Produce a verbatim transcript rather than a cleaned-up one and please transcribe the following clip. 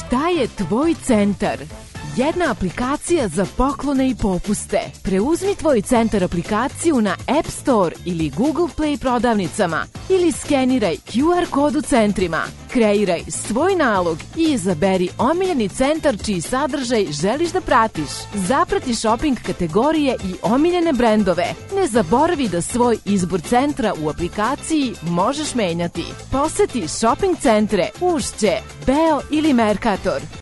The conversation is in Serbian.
Šta je tvoj centar? Jedna aplikacija za poklone i popuste. Preuzmi tvoj centar aplikaciju na App Store ili Google Play prodavnicama ili skeniraj Q R kod u centrima. Kreiraj svoj nalog i izaberi omiljeni centar čiji sadržaj želiš da pratiš. Zaprati shopping kategorije i omiljene brendove. Ne zaboravi da svoj izbor centra u aplikaciji možeš menjati. Poseti shopping centre Ušće, Beo ili Mercator.